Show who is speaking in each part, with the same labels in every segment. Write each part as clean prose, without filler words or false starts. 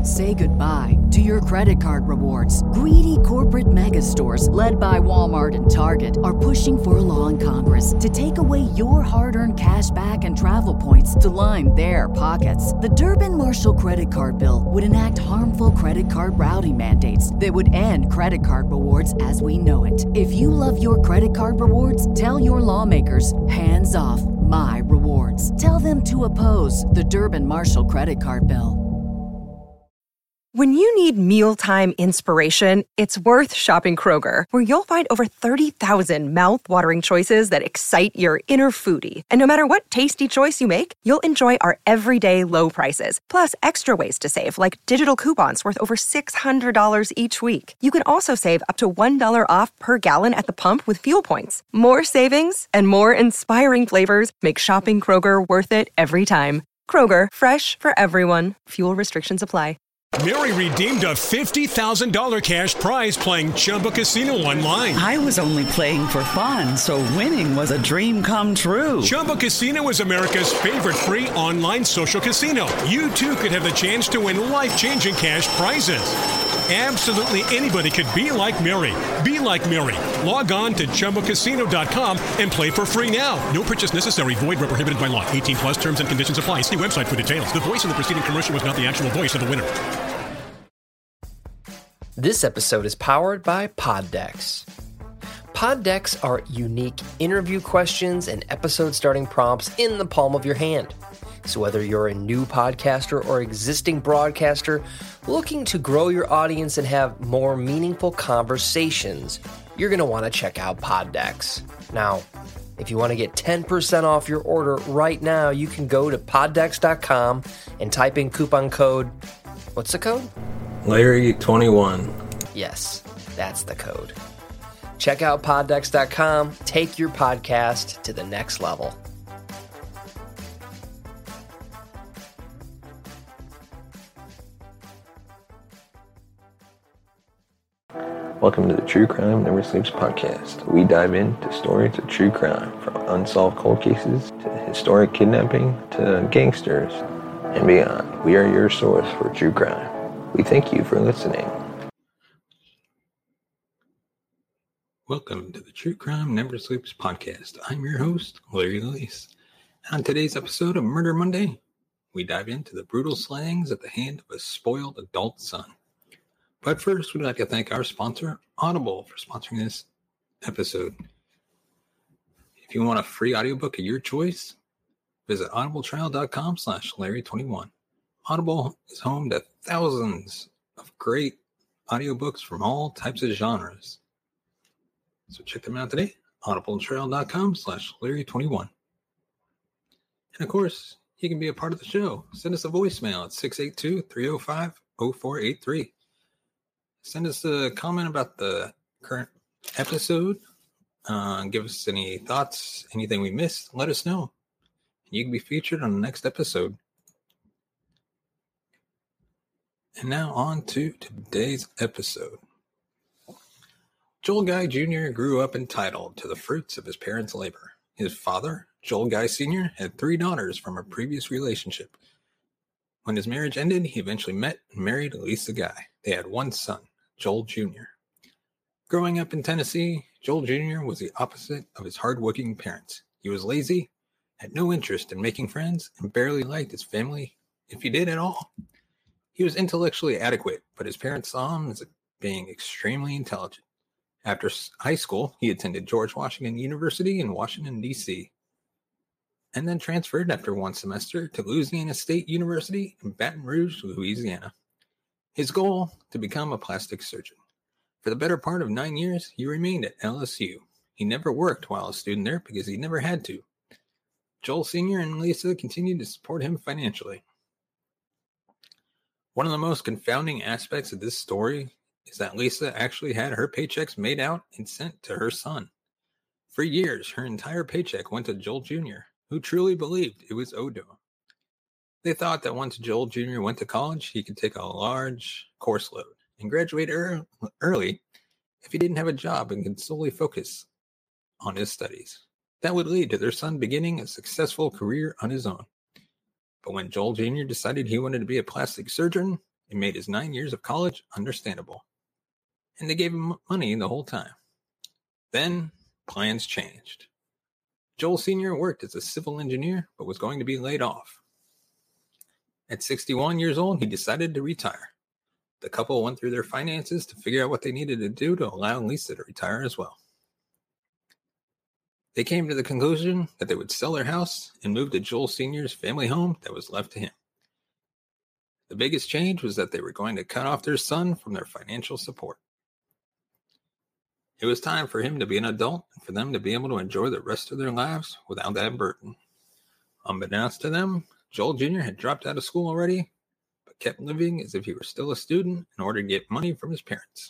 Speaker 1: Say goodbye to your credit card rewards. Greedy corporate mega stores, led by Walmart and Target, are pushing for a law in Congress to take away your hard-earned cash back and travel points to line their pockets. The Durbin-Marshall credit card bill would enact harmful credit card routing mandates that would end credit card rewards as we know it. If you love your credit card rewards, tell your lawmakers, hands off my rewards. Tell them to oppose the Durbin-Marshall credit card bill.
Speaker 2: When you need mealtime inspiration, it's worth shopping Kroger, where you'll find over 30,000 mouth-watering choices that excite your inner foodie. And no matter what tasty choice you make, you'll enjoy our everyday low prices, plus extra ways to save, like digital coupons worth over $600 each week. You can also save up to $1 off per gallon at the pump with fuel points. More savings and more inspiring flavors make shopping Kroger worth it every time. Kroger, fresh for everyone. Fuel restrictions apply.
Speaker 3: Mary redeemed a $50,000 cash prize playing Chumba Casino online.
Speaker 4: I was only playing for fun, so winning was a dream come true.
Speaker 3: Chumba Casino is America's favorite free online social casino. You, too, could have the chance to win life-changing cash prizes. Absolutely anybody could be like Mary. Be like Mary. Log on to ChumbaCasino.com and play for free now. No purchase necessary. Void where prohibited by law. 18 plus terms and conditions apply. See website for details. The voice in the preceding commercial was not the actual voice of the winner.
Speaker 5: This episode is powered by Poddex. Poddex are unique interview questions and episode starting prompts in the palm of your hand. So whether you're a new podcaster or existing broadcaster looking to grow your audience and have more meaningful conversations, you're going to want to check out Poddex. Now, if you want to get 10% off your order right now, you can go to poddex.com and type in coupon code. What's the code?
Speaker 6: Larry21.
Speaker 5: Yes, that's the code. Check out poddex.com. Take your podcast to the next level.
Speaker 6: Welcome to the True Crime Never Sleeps podcast. We dive into stories of true crime, from unsolved cold cases to historic kidnapping to gangsters and beyond. We are your source for true crime. We thank you for listening.
Speaker 7: Welcome to the True Crime Never Sleeps podcast. I'm your host, Larry Lace. On today's episode of Murder Monday, we dive into the brutal slayings at the hand of a spoiled adult son. But first, we'd like to thank our sponsor, Audible, for sponsoring this episode. If you want a free audiobook of your choice, visit audibletrial.com/Larry21. Audible is home to thousands of great audiobooks from all types of genres. So check them out today, audibletrial.com/Larry21. And of course, you can be a part of the show. Send us a voicemail at 682-305-0483. Send us a comment about the current episode. Give us any thoughts, anything we missed, let us know. You can be featured on the next episode. And now on to today's episode. Joel Guy Jr. grew up entitled to the fruits of his parents' labor. His father, Joel Guy Sr., had 3 daughters from a previous relationship. When his marriage ended, he eventually met and married Lisa Guy. They had 1 son, Joel Jr. Growing up in Tennessee, Joel Jr. was the opposite of his hardworking parents. He was lazy, had no interest in making friends, and barely liked his family, if he did at all. He was intellectually adequate, but his parents saw him as being extremely intelligent. After high school, he attended George Washington University in Washington, D.C., and then transferred after 1 semester to Louisiana State University in Baton Rouge, Louisiana. His goal, to become a plastic surgeon. For the better part of 9 years, he remained at LSU. He never worked while a student there because he never had to. Joel Sr. and Lisa continued to support him financially. One of the most confounding aspects of this story is that Lisa actually had her paychecks made out and sent to her son. For years, her entire paycheck went to Joel Jr., who truly believed it was owed to him. They thought that once Joel Jr. went to college, he could take a large course load and graduate early if he didn't have a job and could solely focus on his studies. That would lead to their son beginning a successful career on his own. But when Joel Jr. decided he wanted to be a plastic surgeon, It made his 9 years of college understandable. And they gave him money the whole time. Then, plans changed. Joel Sr. worked as a civil engineer, but was going to be laid off. At 61 years old, he decided to retire. The couple went through their finances to figure out what they needed to do to allow Lisa to retire as well. They came to the conclusion that they would sell their house and move to Joel Sr.'s family home that was left to him. The biggest change was that they were going to cut off their son from their financial support. It was time for him to be an adult and for them to be able to enjoy the rest of their lives without that burden. Unbeknownst to them, Joel Jr. had dropped out of school already, but kept living as if he were still a student in order to get money from his parents.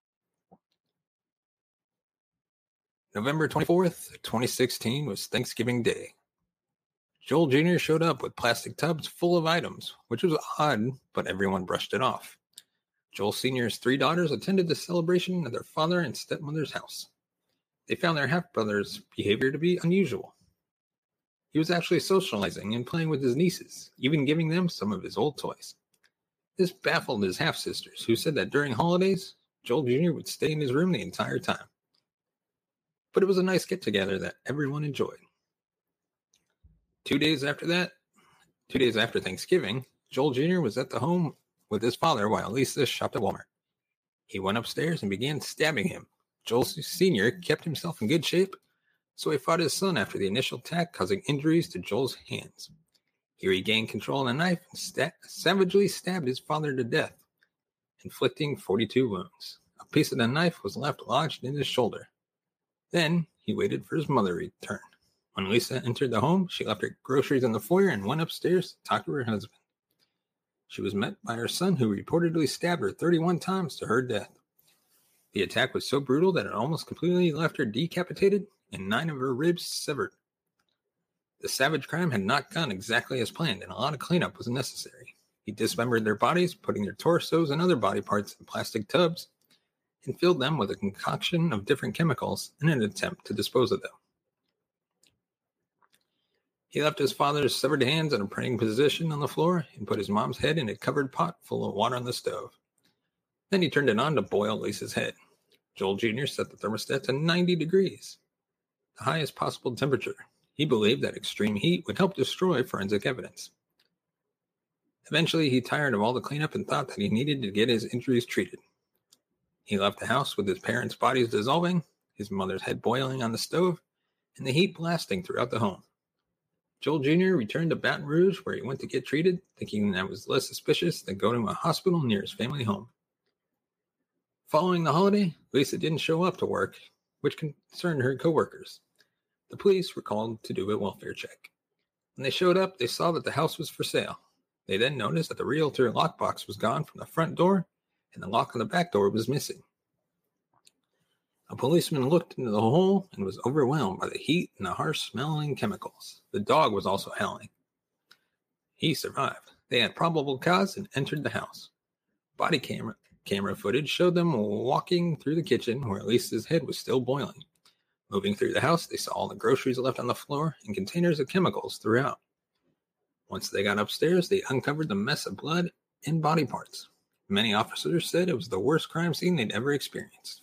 Speaker 7: November 24th, 2016 was Thanksgiving Day. Joel Jr. showed up with plastic tubs full of items, which was odd, but everyone brushed it off. Joel Sr.'s 3 daughters attended the celebration at their father and stepmother's house. They found their half-brother's behavior to be unusual. He was actually socializing and playing with his nieces, even giving them some of his old toys. This baffled his half-sisters, who said that during holidays, Joel Jr. would stay in his room the entire time. But it was a nice get-together that everyone enjoyed. 2 days after Thanksgiving, Joel Jr. was at the home with his father while Lisa shopped at Walmart. He went upstairs and began stabbing him. Joel Sr. kept himself in good shape, so he fought his son after the initial attack, causing injuries to Joel's hands. He regained control of the knife and savagely stabbed his father to death, inflicting 42 wounds. A piece of the knife was left lodged in his shoulder. Then he waited for his mother to return. When Lisa entered the home, she left her groceries in the foyer and went upstairs to talk to her husband. She was met by her son, who reportedly stabbed her 31 times to her death. The attack was so brutal that it almost completely left her decapitated and 9 of her ribs severed. The savage crime had not gone exactly as planned, and a lot of cleanup was necessary. He dismembered their bodies, putting their torsos and other body parts in plastic tubs, and filled them with a concoction of different chemicals in an attempt to dispose of them. He left his father's severed hands in a praying position on the floor and put his mom's head in a covered pot full of water on the stove. Then he turned it on to boil Lisa's head. Joel Jr. set the thermostat to 90 degrees, the highest possible temperature. He believed that extreme heat would help destroy forensic evidence. Eventually, he tired of all the cleanup and thought that he needed to get his injuries treated. He left the house with his parents' bodies dissolving, his mother's head boiling on the stove, and the heat blasting throughout the home. Joel Jr. returned to Baton Rouge, where he went to get treated, thinking that was less suspicious than going to a hospital near his family home. Following the holiday, Lisa didn't show up to work, which concerned her coworkers. The police were called to do a welfare check. When they showed up, they saw that the house was for sale. They then noticed that the realtor lockbox was gone from the front door, and the lock on the back door was missing. A policeman looked into the hole and was overwhelmed by the heat and the harsh-smelling chemicals. The dog was also howling. He survived. They had probable cause and entered the house. Body camera footage showed them walking through the kitchen where Lisa's head was still boiling. Moving through the house, they saw all the groceries left on the floor and containers of chemicals throughout. Once they got upstairs, they uncovered the mess of blood and body parts. Many officers said it was the worst crime scene they'd ever experienced.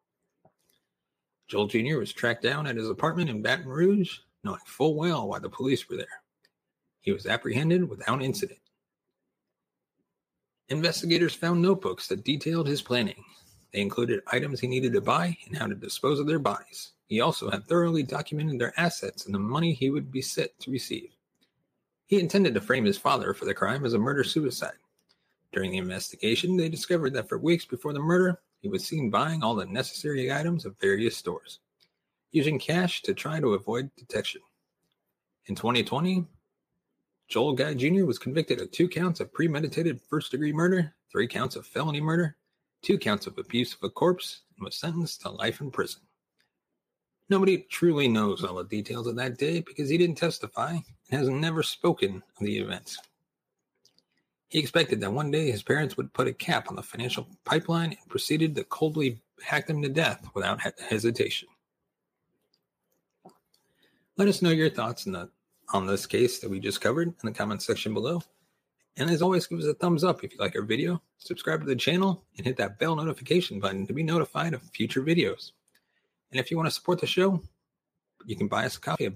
Speaker 7: Joel Jr. was tracked down at his apartment in Baton Rouge, knowing full well why the police were there. He was apprehended without incident. Investigators found notebooks that detailed his planning. They included items he needed to buy and how to dispose of their bodies. He also had thoroughly documented their assets and the money he would be set to receive. He intended to frame his father for the crime as a murder-suicide. During the investigation, they discovered that for weeks before the murder, he was seen buying all the necessary items at various stores, using cash to try to avoid detection. In 2020, Joel Guy Jr. was convicted of 2 counts of premeditated first-degree murder, 3 counts of felony murder, 2 counts of abuse of a corpse, and was sentenced to life in prison. Nobody truly knows all the details of that day because he didn't testify and has never spoken of the events. He expected that one day his parents would put a cap on the financial pipeline and proceeded to coldly hack them to death without hesitation. Let us know your thoughts on this case that we just covered in the comments section below. And as always, give us a thumbs up if you like our video, subscribe to the channel, and hit that bell notification button to be notified of future videos. And if you want to support the show, you can buy us a coffee at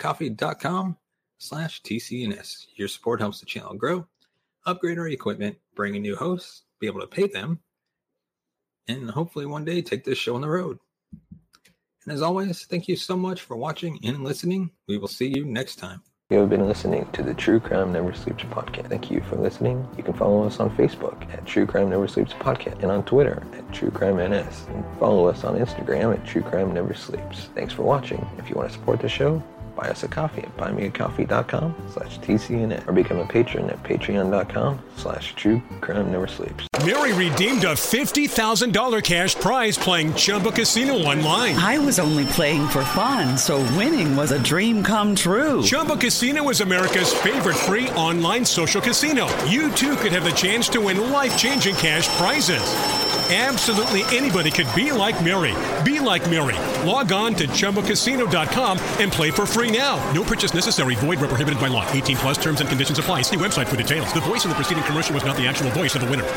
Speaker 7: buymeacoffee.com/TCNS. Your support helps the channel grow, upgrade our equipment, bring in new hosts, be able to pay them, and hopefully one day take this show on the road. And as always, thank you so much for watching and listening. We will see you next time.
Speaker 6: You have been listening to the True Crime Never Sleeps podcast. Thank you for listening. You can follow us on Facebook at True Crime Never Sleeps podcast and on Twitter at True Crime NS. And follow us on Instagram at True Crime Never Sleeps. Thanks for watching. If you want to support the show, buy us a coffee at buymeacoffee.com/TCNS or become a patron at patreon.com/True Crime Never Sleeps.
Speaker 3: Mary redeemed a $50,000 cash prize playing Chumba Casino online.
Speaker 4: I was only playing for fun, so winning was a dream come true.
Speaker 3: Chumba Casino is America's favorite free online social casino. You too could have the chance to win life-changing cash prizes. Absolutely anybody could be like Mary. Be like Mary. Log on to ChumbaCasino.com and play for free now. No purchase necessary. Void where prohibited by law. 18 plus terms and conditions apply. See website for details. The voice in the preceding commercial was not the actual voice of the winner.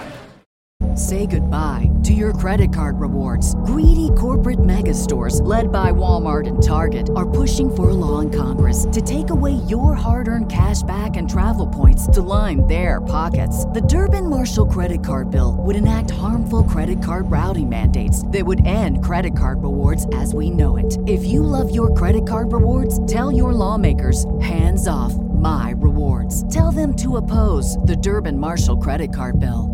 Speaker 1: Say goodbye to your credit card rewards. Greedy corporate mega stores, led by Walmart and Target, are pushing for a law in Congress to take away your hard-earned cash back and travel points to line their pockets. The Durbin-Marshall credit card bill would enact harmful credit card routing mandates that would end credit card rewards as we know it. If you love your credit card rewards, tell your lawmakers, hands off my rewards. Tell them to oppose the Durbin-Marshall credit card bill.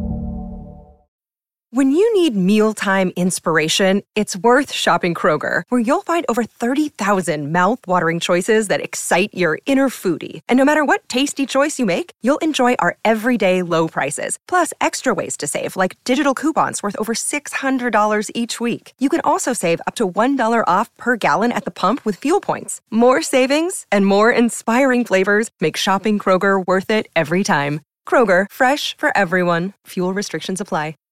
Speaker 2: When you need mealtime inspiration, it's worth shopping Kroger, where you'll find over 30,000 mouth-watering choices that excite your inner foodie. And no matter what tasty choice you make, you'll enjoy our everyday low prices, plus extra ways to save, like digital coupons worth over $600 each week. You can also save up to $1 off per gallon at the pump with fuel points. More savings and more inspiring flavors make shopping Kroger worth it every time. Kroger, fresh for everyone. Fuel restrictions apply.